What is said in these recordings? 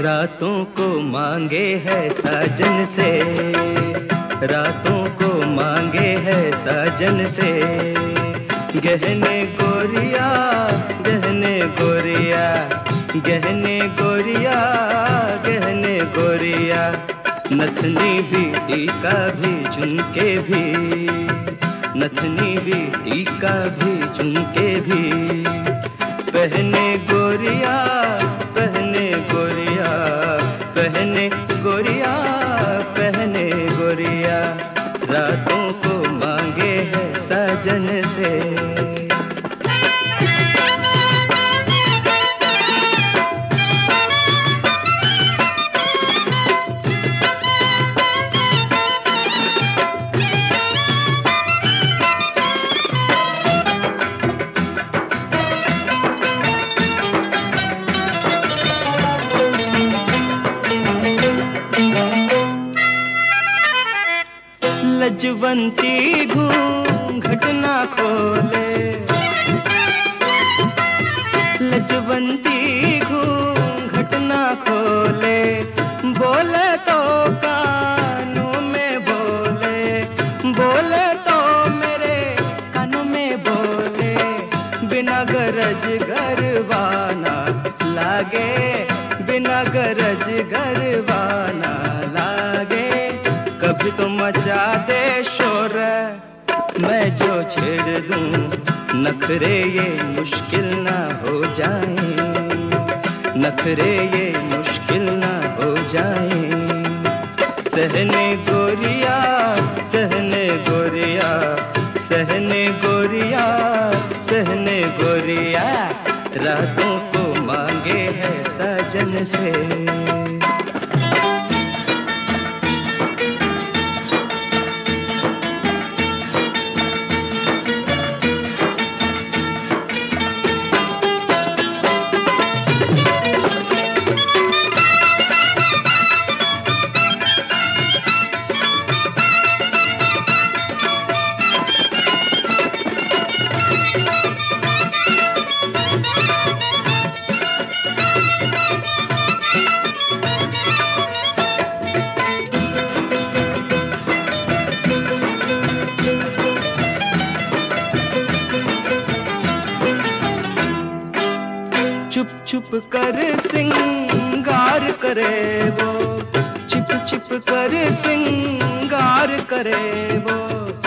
रातों को मांगे है साजन से, रातों को मांगे है साजन से। गहने गोरिया, गहने गोरिया, गहने गोरिया, गहने गोरिया। नथनी भी टीका भी झुमके भी, नथनी भी टीका भी झुमके भी। पहने गोरिया, पहने गोरिया, पहने गोरिया, पहने गोरिया। रातों को मांगे है साजन से। लजवंती घूंघट ना खोले, लजवंती घूंघट ना खोले। बोले तो कानों में बोले, बोले तो मेरे कानों में बोले। बिना गरज गरबाना लागे, बिना गरज गरबाना लागे। कभी तो मचा दे शोर, मैं जो छेड़ दूं नखरे ये मुश्किल ना हो जाए, नखरे ये मुश्किल ना हो जाए। सहने गोरिया, सहने गोरिया, सहने गोरिया, सहने गोरिया। रातों को मांगे है साजन से। छुप छुप कर सिंगार करे वो, छिप छिप कर सिंगार करे वो।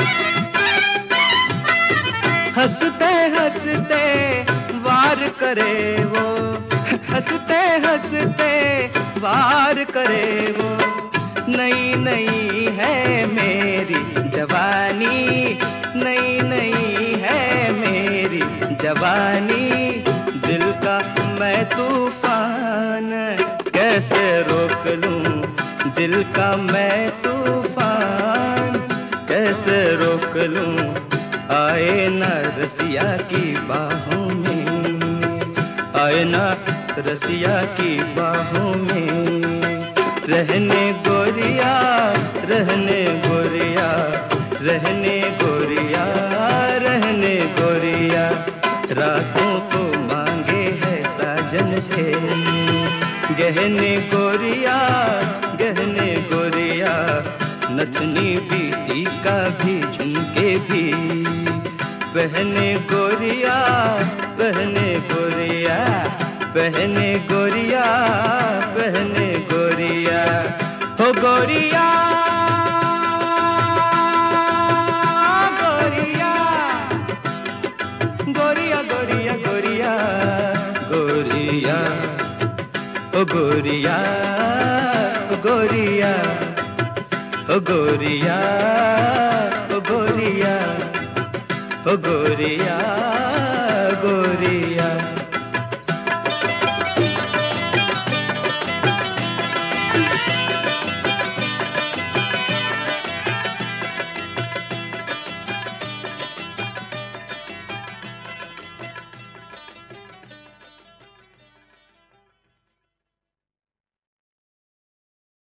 हंसते हंसते वार करे वो, हंसते हंसते वार करे वो। नई नई है मेरी जवानी, नई नई है मेरी जवानी। दिल का मैं तूफान कैसे रोक लूं, दिल का मैं तूफान कैसे रोक लूं। आए ना रसिया की बाहों में, आए ना रसिया की बाहों में। रहने गोरिया, रहने गोरिया, रहने गोरिया, रहने गोरिया। रातों को मांगे है साजन से। गहने गोरिया, गहने गोरिया। नथनी भी टीका भी झुमके भी। पहने गोरिया, पहने गोरिया, पहने गोरिया, पहने गोरिया। हो गोरिया, गोरिया, गोरिया, गोरिया, गोरिया, गोरिया। ओ गोरिया, ओ गोरिया, ओ गोरिया, ओ गोरिया, ओ गोरिया, गोरिया।